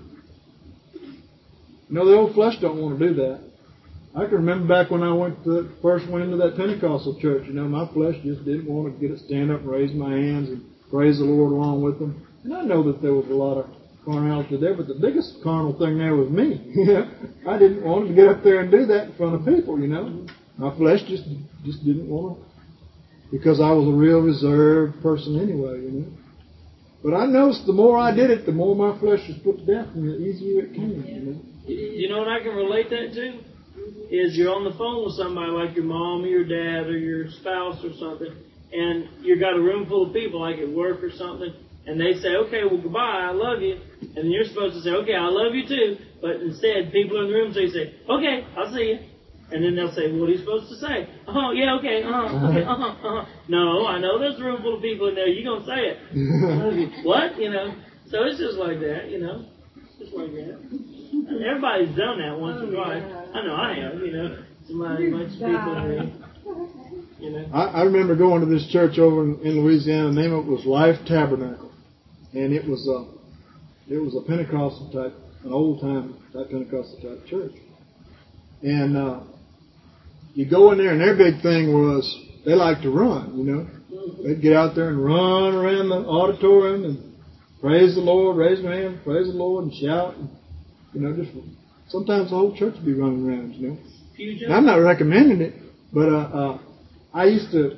You know, the old flesh don't want to do that. I can remember back when I went to, first went into that Pentecostal church, you know, my flesh just didn't want to get it, stand up and raise my hands and praise the Lord along with them. And I know that there was a lot of carnality there, but the biggest carnal thing there was me. I didn't want to get up there and do that in front of people, you know. My flesh just just didn't want to, because I was a real reserved person anyway, you know. But I noticed the more I did it, the more my flesh was put to death, and the easier it came, you know. You know what I can relate that to? Is you're on the phone with somebody like your mom or your dad or your spouse or something, and you've got a room full of people, like at work or something, and they say, okay, well, goodbye, I love you. And you're supposed to say, okay, I love you too. But instead, people in the room, so you say, okay, I'll see you. And then they'll say, well, what are you supposed to say? Oh, yeah, okay, uh-huh, okay, uh-huh, uh-huh. No, I know there's a room full of people in there. You're going to say it. I love you. What? You know? So it's just like that, you know? Just like that. And everybody's done that once or twice. I know I have, you know. Somebody might speak with me. You know? I, I remember going to this church over in, in Louisiana. The name of it was Life Tabernacle. And it was a, it was a Pentecostal type, an old time type Pentecostal type church. And uh, you go in there, and their big thing was they like to run, you know. They'd get out there and run around the auditorium and praise the Lord, raise their hands, praise the Lord, and shout. And, you know, just sometimes the whole church would be running around, you know. And I'm not recommending it, but uh, uh, I used to,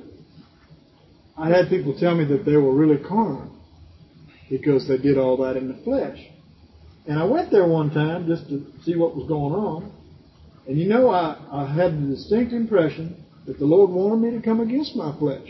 I had people tell me that they were really carnal because they did all that in the flesh. And I went there one time just to see what was going on. And you know, I, I had the distinct impression that the Lord wanted me to come against my flesh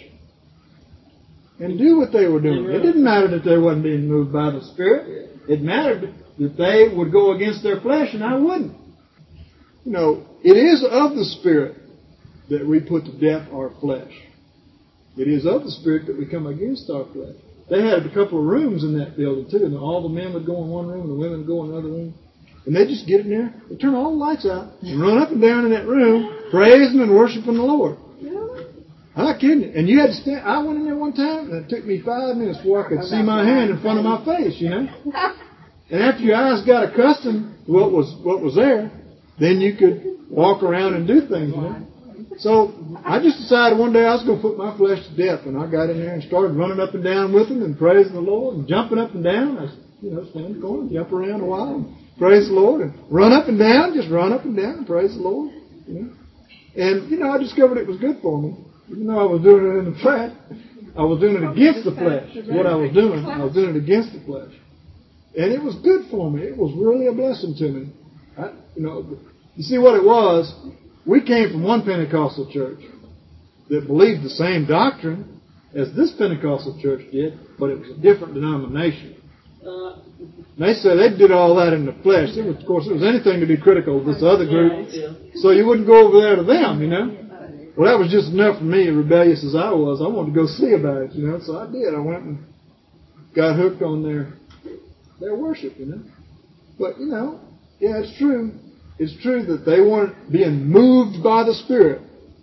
and do what they were doing. It didn't matter that they wasn't being moved by the Spirit. It mattered that they would go against their flesh and I wouldn't. You know, it is of the Spirit that we put to death our flesh. It is of the Spirit that we come against our flesh. They had a couple of rooms in that building too, and all the men would go in one room and the women would go in another room. And they'd just get in there, they'd turn all the lights out, and run up and down in that room, praising and worshiping the Lord. I'm not kidding you. And you had to stand. I went in there one time, and it took me five minutes before I could see my hand in front of my face, you know. And after your eyes got accustomed to what was what was there, then you could walk around and do things, you know. So I just decided one day I was going to put my flesh to death, and I got in there and started running up and down with them and praising the Lord and jumping up and down. I, you know, stand in the corner, jump around a while, and praise the Lord, and run up and down, just run up and down and praise the Lord, you know. And you know, I discovered it was good for me, even though I was doing it in the flesh. I was doing it against the flesh. That's what I was doing. I was doing it against the flesh, and it was good for me. It was really a blessing to me. I, you know, you see what it was. We came from one Pentecostal church that believed the same doctrine as this Pentecostal church did, but it was a different denomination. Uh, they said they did all that in the flesh. It was, of course, it was anything to be critical of this other group, so you wouldn't go over there to them, you know. Well, that was just enough for me, rebellious as I was. I wanted to go see about it, you know, so I did. I went and got hooked on their their worship, you know. But, you know, yeah, it's true. It's true that they weren't being moved by the Spirit.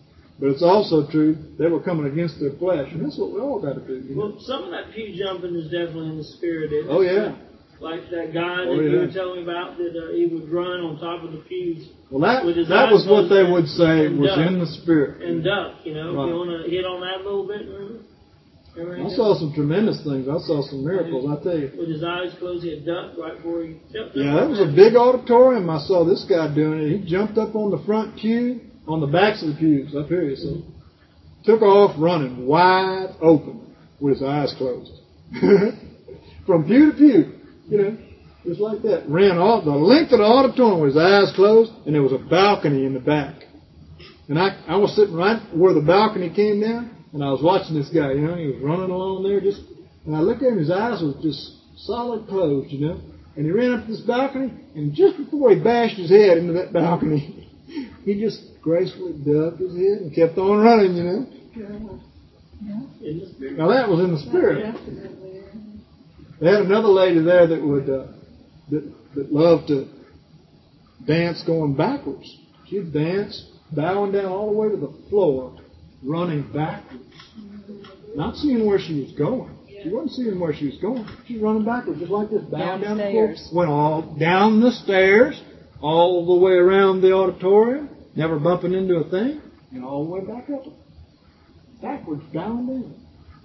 But it's also true they were coming against their flesh, and that's what we all got to do. You know? Well, some of that pew jumping is definitely in the spirit, isn't it? Oh yeah. Like that guy that Oh, you yeah. were telling me about that uh, he would run on top of the pews. Well, that with his that eyes was what closed they and- would say and was duck. in the spirit. And duck, you know. Right. If you want to hit on that a little bit, remember? remember I that? saw some tremendous things. I saw some miracles. I tell you. With his eyes closed, he had ducked right before he stepped Yeah, that was a big auditorium. I saw this guy doing it. He jumped up on the front pew, on the backs of the pews up here. You see, took off running wide open with his eyes closed, from pew to pew. You know. Just like that. Ran all the length of the auditorium with his eyes closed, and there was a balcony in the back. And I, I was sitting right where the balcony came down, and I was watching this guy, you know, he was running along there just, and I looked at him, his eyes were just solid closed, you know. And he ran up to this balcony, and just before he bashed his head into that balcony, he just gracefully ducked his head and kept on running, you know. In the spirit. Now that was in the spirit. They had another lady there that would, uh, that, that loved to dance going backwards. She'd dance, bowing down all the way to the floor, running backwards. Not seeing where she was going. She wasn't seeing where she was going. She was running backwards, just like this, bowing down the floor. Went all down the stairs, all the way around the auditorium, never bumping into a thing, and all the way back up. Backwards, bowing down.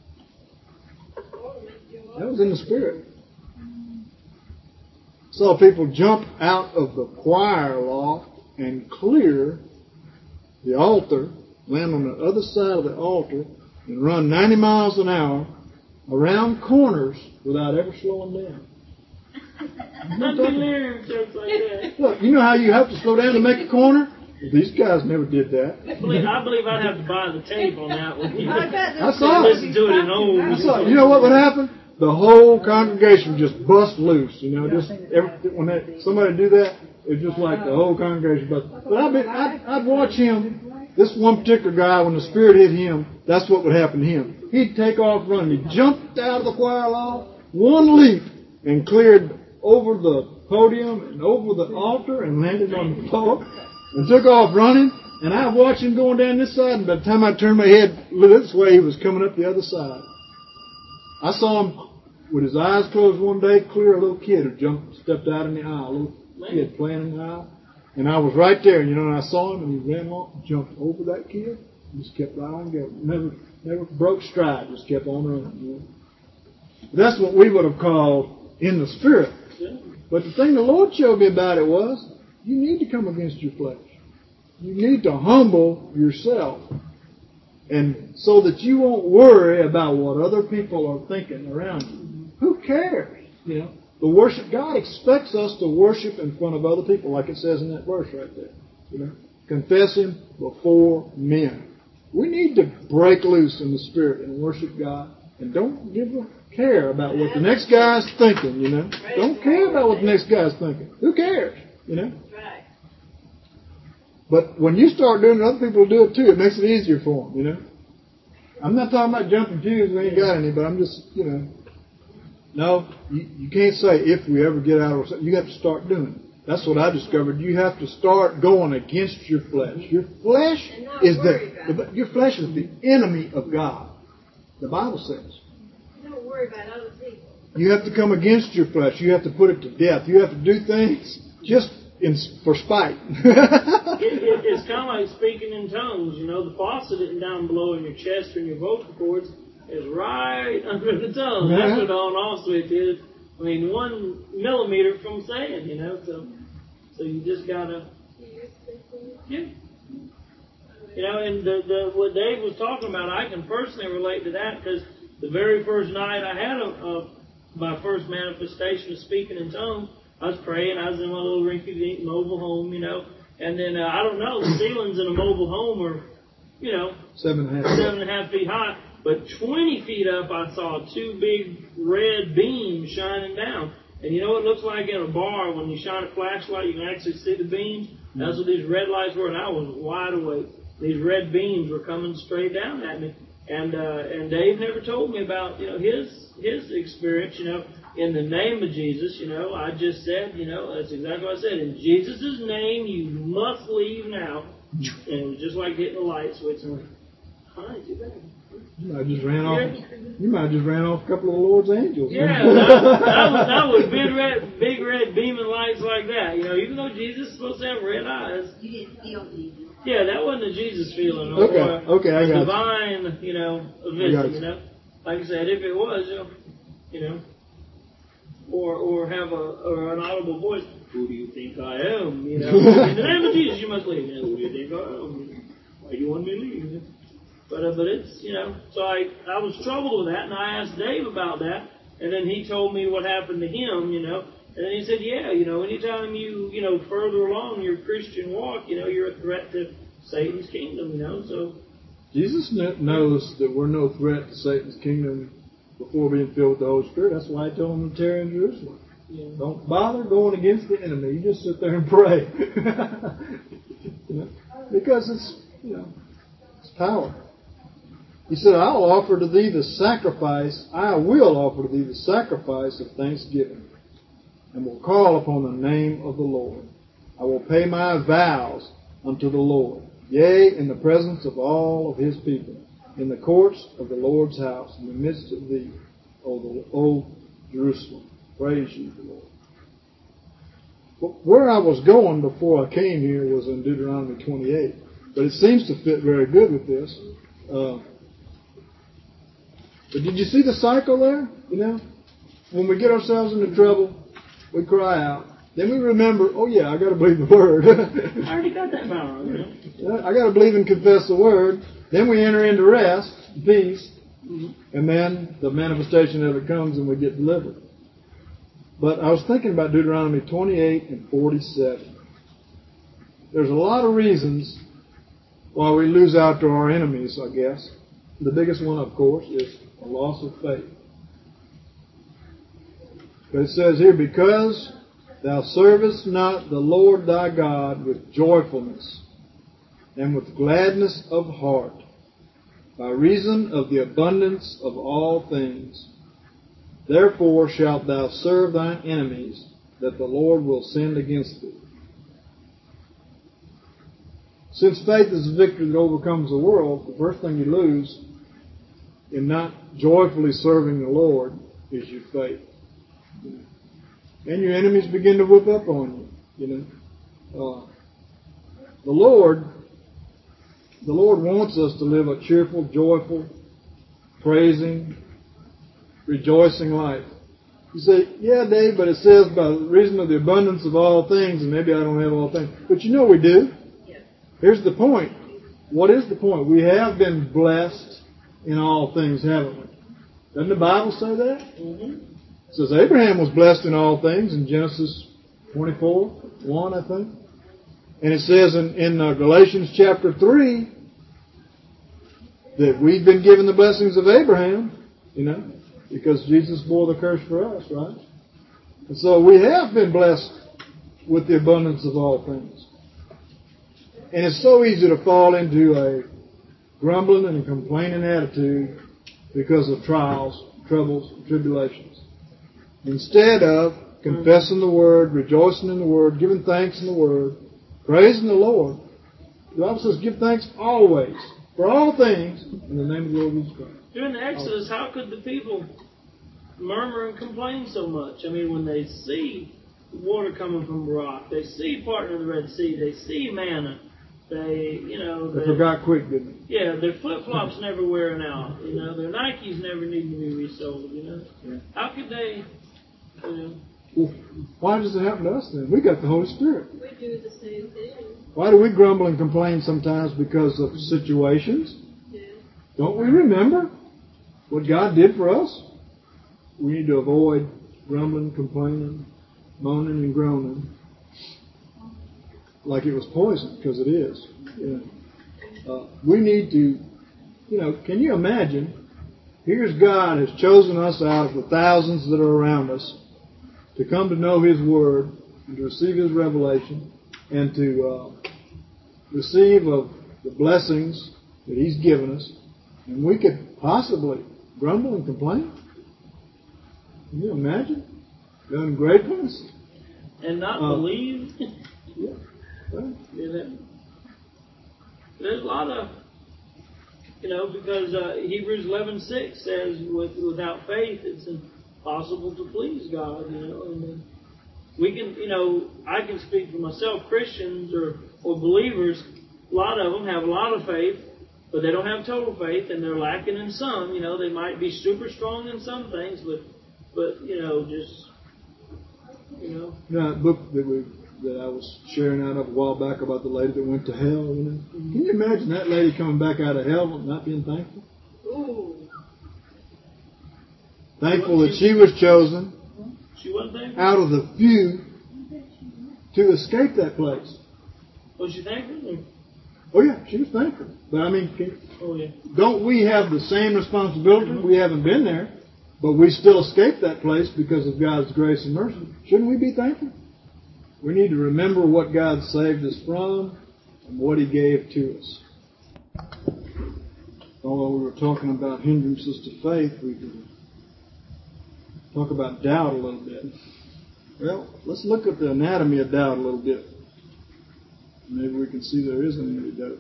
That was in the spirit. Saw people jump out of the choir loft and clear the altar, land on the other side of the altar, and run ninety miles an hour around corners without ever slowing down. I've been there, jokes like that. Look, you know how you have to slow down to make a corner? Well, these guys never did that. I believe, I believe I'd have to buy the tape on that one. You I bet I this saw would it. listen be to it in popular. old. I saw, you know what would happen? The whole congregation just bust loose. You know, just every, when they, somebody do that, it's just like the whole congregation bust. But I'd, be, I'd, I'd watch him. This one particular guy, when the Spirit hit him, that's what would happen to him. He'd take off running. He jumped out of the choir loft, one leap, and cleared over the podium and over the altar and landed on the floor and took off running. And I watched him going down this side, and by the time I turned my head this way, he was coming up the other side. I saw him with his eyes closed one day, clear a little kid who jumped, stepped out in the aisle, a little kid playing in the aisle. And I was right there, you know, and I saw him, and he ran off, jumped over that kid, and just kept right on going. Never, never broke stride, just kept on running. You know? That's what we would have called in the spirit. But the thing the Lord showed me about it was, you need to come against your flesh. You need to humble yourself. And so that you won't worry about what other people are thinking around you. Who cares? You know, the worship, God expects us to worship in front of other people, like it says in that verse right there. You know, confess Him before men. We need to break loose in the Spirit and worship God. And don't give a care about what the next guy's thinking, you know. Don't care about what the next guy's thinking. Who cares? You know. But when you start doing it, other people do it too. It makes it easier for them, you know. I'm not talking about jumping pews. We ain't got any, but I'm just, you know. No, you, you can't say if we ever get out of something. You have to start doing it. That's what I discovered. You have to start going against your flesh. Your flesh is the, your flesh is the enemy of God. The Bible says. Don't worry about other people. You have to come against your flesh. You have to put it to death. You have to do things just in, for spite. it, it, it's kind of like speaking in tongues. You know, the faucet isn't down below in your chest or in your vocal cords. It's right under the tongue. Yeah. That's what the on-off switch is. I mean, one millimeter from saying, you know. So, so you just gotta, yeah. You know, and the, the what Dave was talking about, I can personally relate to that because the very first night I had a, a my first manifestation of speaking in tongues, I was praying. I was in my little rinky-dink mobile home, you know, and then uh, I don't know, the ceilings in a mobile home are, you know, Seven and a half. seven and a half feet high, but twenty feet up, I saw two big red beams shining down. And you know what it looks like in a bar when you shine a flashlight, you can actually see the beams. That's what these red lights were, and I was wide awake. These red beams were coming straight down at me. And uh, and Dave never told me about, you know, his his experience, you know, in the name of Jesus, you know, I just said, you know, that's exactly what I said. In Jesus' name, you must leave now. And it was just like hitting a light switch. And I went, all right, too bad. You might have just ran off. You might have just ran off a couple of the Lord's angels. Yeah, that, that was that was big red, big red beaming lights like that. You know, even though Jesus is supposed to have red eyes. You didn't feel Jesus. Yeah, that wasn't a Jesus feeling. Okay, Or okay, I a got divine, you, you know, I visit. got You. you. know, like I said, if it was, you know, you know, or or have a or an audible voice. Who do you think I am? You know, in the name of Jesus, you must leave. You know, who do you think I am? Why do you want me to leave? But uh, but it's, you know, so I, I was troubled with that, and I asked Dave about that, and then he told me what happened to him, you know, and then he said, yeah, you know, anytime you, you know, further along your Christian walk, you know, you're a threat to Satan's kingdom, you know, so. Jesus kn- knows that we're no threat to Satan's kingdom before being filled with the Holy Spirit. That's why I told him to tarry in Jerusalem. Yeah. Don't bother going against the enemy. You just sit there and pray. You know? Because it's, you know, it's power. He said, I'll offer to thee the sacrifice, I will offer to thee the sacrifice of thanksgiving, and will call upon the name of the Lord. I will pay my vows unto the Lord, yea, in the presence of all of his people, in the courts of the Lord's house, in the midst of thee, O, the, o Jerusalem. Praise ye the Lord. But where I was going before I came here was in Deuteronomy twenty-eight, but it seems to fit very good with this. Uh, But did you see the cycle there? You know, when we get ourselves into trouble, we cry out. Then we remember, oh yeah, I got to believe the word. I already got that power. You know? I got to believe and confess the word. Then we enter into rest, peace, and then the manifestation of it comes and we get delivered. But I was thinking about Deuteronomy twenty-eight and forty-seven. There's a lot of reasons why we lose out to our enemies, I guess. The biggest one, of course, is a loss of faith. But it says here, because thou servest not the Lord thy God with joyfulness and with gladness of heart, by reason of the abundance of all things, therefore shalt thou serve thine enemies, that the Lord will send against thee. Since faith is the victory that overcomes the world, the first thing you lose in not joyfully serving the Lord is your faith. And your enemies begin to whip up on you. You know, uh, the Lord, the Lord wants us to live a cheerful, joyful, praising, rejoicing life. You say, yeah, Dave, but it says by reason of the abundance of all things, and maybe I don't have all things. But you know we do. Here's the point. What is the point? We have been blessed in all things, haven't we? Doesn't the Bible say that? Mm-hmm. It says Abraham was blessed in all things in Genesis twenty-four, one, I think. And it says in, in uh, Galatians chapter three that we've been given the blessings of Abraham, you know, because Jesus bore the curse for us, right? And so we have been blessed with the abundance of all things. And it's so easy to fall into a grumbling and a complaining attitude because of trials, troubles, tribulations. Instead of confessing the Word, rejoicing in the Word, giving thanks in the Word, praising the Lord, the Bible says give thanks always, for all things, in the name of the Lord Jesus Christ. During the Exodus, how could the people murmur and complain so much? I mean, when they see water coming from a rock, they see part of the Red Sea, they see manna, they, you know... They, they forgot quick, didn't they? Yeah, their flip-flops never wearing out, you know, their Nikes never needing to be resold, you know. Yeah. How could they, you know... Well, why does it happen to us then? We got the Holy Spirit. We do the same thing. Why do we grumble and complain sometimes because of situations? Yeah. Don't we remember what God did for us? We need to avoid grumbling, complaining, moaning and groaning like it was poison, because it is. You know, uh, we need to, you know, can you imagine? Here's God has chosen us out of the thousands that are around us to come to know His Word and to receive His revelation and to uh, receive of the blessings that He's given us. And we could possibly grumble and complain. Can you imagine? The ungratefulness. And not uh, believe. Yeah. Right. Yeah, that. there's a lot of, you know, because uh, Hebrews eleven six says, with, without faith, it's impossible to please God, you know. And then we can, you know, I can speak for myself, Christians or, or believers, a lot of them have a lot of faith, but they don't have total faith, and they're lacking in some. You know, they might be super strong in some things, but, but you know, just, you know. You know, that book that we that I was sharing out of a while back about the lady that went to hell, you know. Mm-hmm. Can you imagine that lady coming back out of hell and not being thankful? Ooh. Thankful that she was chosen she wasn't thankful? Out of the few to escape that place. Was she thankful? Oh yeah, she was thankful. But I mean, can, oh, yeah. don't we have the same responsibility? Mm-hmm. We haven't been there, but we still escaped that place because of God's grace and mercy. Shouldn't we be thankful? We need to remember what God saved us from and what He gave to us. Although we were talking about hindrances to faith, we could talk about doubt a little bit. Well, let's look at the anatomy of doubt a little bit. Maybe we can see there isn't any doubt.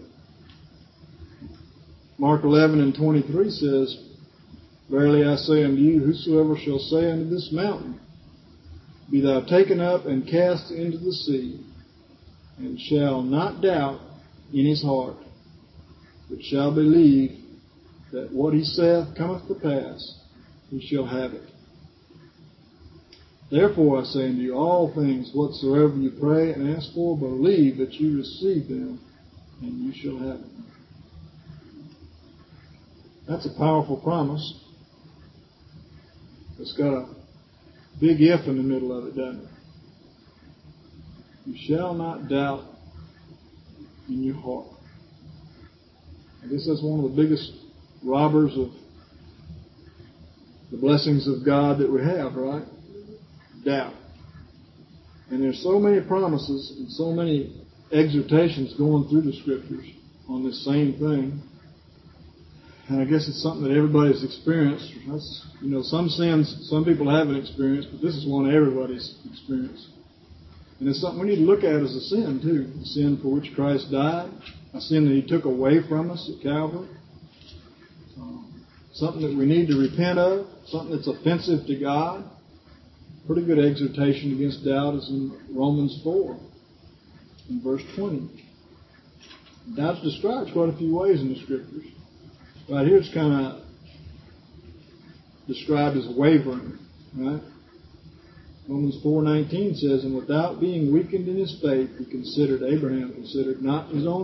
Mark eleven and twenty-three says, Verily I say unto you, whosoever shall say unto this mountain, Be thou taken up and cast into the sea, and shall not doubt in his heart, but shall believe that what he saith cometh to pass, he shall have it. Therefore I say unto you, all things whatsoever you pray and ask for, believe that you receive them, and you shall have them. That's a powerful promise. It's got a big if in the middle of it, doesn't it? You shall not doubt in your heart. I guess that's one of the biggest robbers of the blessings of God that we have, right? Doubt. And there's so many promises and so many exhortations going through the Scriptures on this same thing. And I guess it's something that everybody's experienced. That's, you know, some sins some people haven't experienced, but this is one everybody's experienced. And it's something we need to look at as a sin, too. A sin for which Christ died. A sin that He took away from us at Calvary. Um, something that we need to repent of. Something that's offensive to God. Pretty good exhortation against doubt is in Romans four, in verse twenty. Doubt's described quite a few ways in the Scriptures. Right here it's kind of described as wavering, right? Romans four nineteen says, And without being weakened in his faith, he considered, Abraham considered not his own